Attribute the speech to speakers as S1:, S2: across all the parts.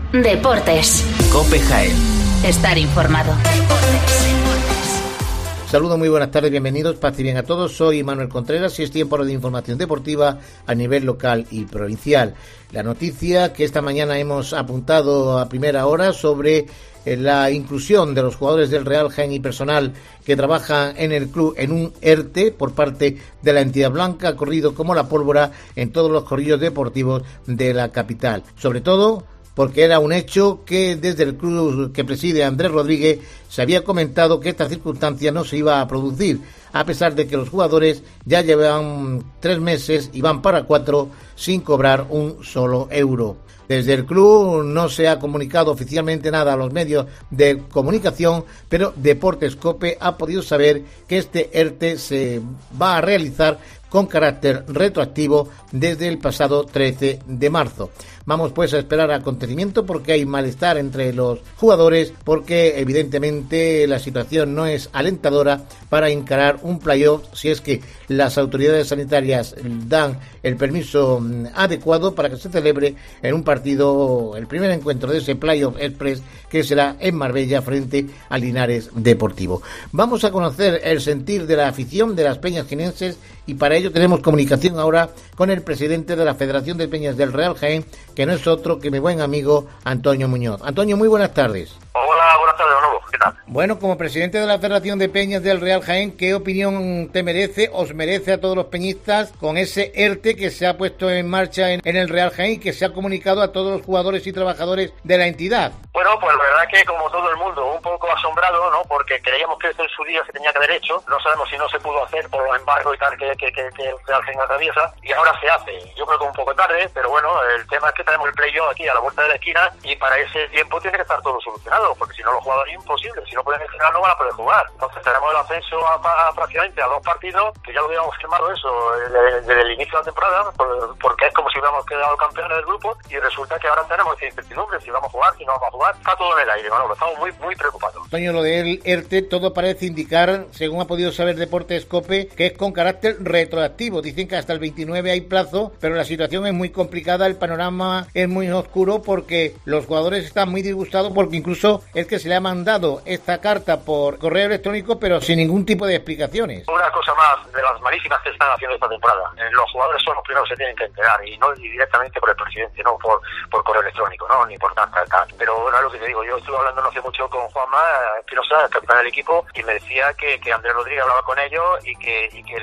S1: Deportes.
S2: COPE Jaén.
S1: Estar informado.
S3: Saludos, muy buenas tardes, bienvenidos, paz y bien a todos. Soy Manuel Contreras y es tiempo de información deportiva a nivel local y provincial. La noticia que esta mañana hemos apuntado a primera hora sobre la inclusión de los jugadores del Real Jaén y personal que trabajan en el club en un ERTE por parte de la entidad blanca ha corrido como la pólvora en todos los corrillos deportivos de la capital. Sobre todo porque era un hecho que desde el club que preside Andrés Rodríguez se había comentado que esta circunstancia no se iba a producir, a pesar de que los jugadores ya llevan 3 meses y van para 4 sin cobrar un solo euro. Desde el club no se ha comunicado oficialmente nada a los medios de comunicación, pero Deportes COPE ha podido saber que este ERTE se va a realizar con carácter retroactivo desde el pasado 13 de marzo. Vamos pues a esperar acontecimiento porque hay malestar entre los jugadores, porque evidentemente la situación no es alentadora para encarar un playoff si es que las autoridades sanitarias dan el permiso adecuado para que se celebre en un partido, el primer encuentro de ese playoff express que será en Marbella frente a Linares Deportivo. Vamos a conocer el sentir de la afición de las peñas jienenses y para ello tenemos comunicación ahora con el presidente de la Federación de Peñas del Real Jaén, que no es otro que mi buen amigo Antonio Muñoz. Antonio, muy buenas tardes.
S4: Hola, buenas tardes de nuevo. ¿Qué tal?
S3: Bueno, como presidente de la Federación de Peñas del Real Jaén, ¿qué opinión te merece, os merece a todos los peñistas con ese ERTE que se ha puesto en marcha en el Real Jaén y que se ha comunicado a todos los jugadores y trabajadores de la entidad?
S4: Bueno, pues la verdad que como todo el mundo, un poco asombrado, ¿no? Porque creíamos que esto en su día se tenía que haber hecho. No sabemos si no se pudo hacer por los embargos y tal que el Real Jaén atraviesa, y ahora se hace. Yo creo que un poco tarde, pero bueno, el tema es que tenemos el playoff aquí a la vuelta de la esquina y para ese tiempo tiene que estar todo solucionado, porque si no los jugadores es imposible. Si no pueden gestionar no van a poder jugar. Entonces tenemos el ascenso a prácticamente a 2 partidos, que ya lo habíamos firmado eso desde el inicio de la temporada, porque es como si hubiéramos quedado campeones del grupo, y resulta que ahora tenemos esa incertidumbre, si vamos a jugar, si no vamos a jugar. Está todo en el aire, Manolo, estamos muy preocupados.
S3: Antonio, lo del ERTE todo parece indicar, según ha podido saber Deportes COPE, que es con carácter retroactivo. Dicen que hasta el 29 hay plazo, pero la situación es muy complicada, el panorama es muy oscuro porque los jugadores están muy disgustados porque incluso es que se le ha mandado esta carta por correo electrónico pero sin ningún tipo de explicaciones.
S4: Una cosa más de las malísimas que están haciendo esta temporada. Los jugadores son los primeros que se tienen que enterar y no directamente por el presidente, no por correo electrónico, no, ni por tal. Pero bueno, es lo que te digo, yo estuve hablando no hace mucho con Juanma Espinosa, el capitán del equipo, y me decía que Andrés Rodríguez hablaba con ellos y que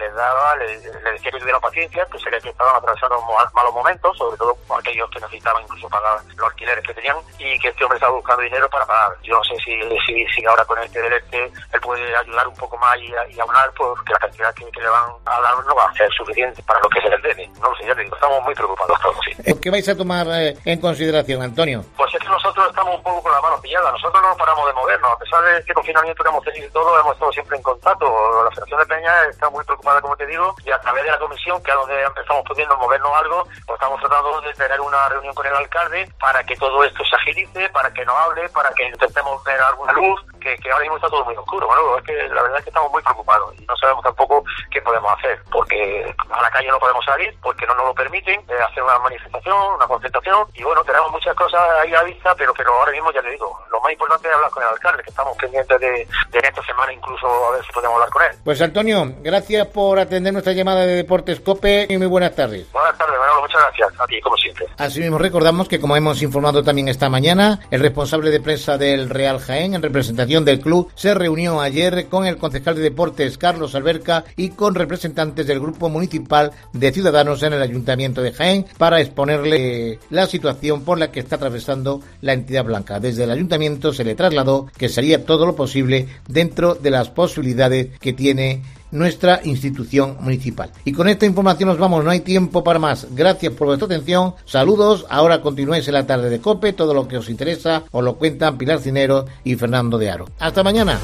S4: le decía que tuvieran paciencia, que sería que estaban atravesando malos momentos, sobre todo aquellos que necesitaban incluso pagar los alquileres que tenían, y que este hombre estaba buscando dinero para pagar. Yo no sé si ahora con este del ERTE él puede ayudar un poco más y abonar, pues que la cantidad que le van a dar no va a ser suficiente para lo que se les debe. No lo sé, ya te digo, estamos muy preocupados todos, sí.
S3: ¿Qué vais a tomar en consideración, Antonio?
S4: Pues es que nosotros estamos un poco con la mano pillada, nosotros no paramos de movernos, a pesar de este confinamiento que hemos tenido y todo, hemos estado siempre en contacto. La Federación de Peña está muy preocupada, como te digo, y a través de la comisión, que es donde empezamos pudiendo movernos algo, pues estamos tratando de tener una reunión con el alcalde para que todo esto se agilice, para que nos hable, para que intentemos ver alguna luz, que ahora mismo está todo muy oscuro. Bueno, es que la verdad es que estamos muy preocupados y no sabemos tampoco qué podemos hacer, porque a la calle no podemos salir, porque no nos lo permiten hacer una manifestación, una concentración, y bueno, tenemos muchas cosas ahí a vista, pero ahora mismo ya te digo, lo más importante es hablar con el alcalde, que estamos pendientes de esta semana incluso a ver si podemos hablar con él.
S3: Pues Antonio, gracias por atender nuestra llamada de Deportes COPE y muy buenas tardes.
S4: Buenas tardes, Manolo, muchas gracias a ti, como siempre.
S3: Asimismo recordamos que, como hemos informado también esta mañana, el responsable de prensa del Real Jaén, en representación del club, se reunió ayer con el concejal de Deportes, Carlos Alberca, y con representantes del Grupo Municipal de Ciudadanos en el Ayuntamiento de Jaén para exponerle la situación por la que está atravesando la entidad blanca. Desde el Ayuntamiento se le trasladó que sería todo lo posible dentro de las posibilidades que tiene nuestra institución municipal. Y con esta información nos vamos, no hay tiempo para más. Gracias por vuestra atención, saludos, ahora continuéis en la tarde de COPE, todo lo que os interesa os lo cuentan Pilar Cinero y Fernando de Aro. Hasta mañana.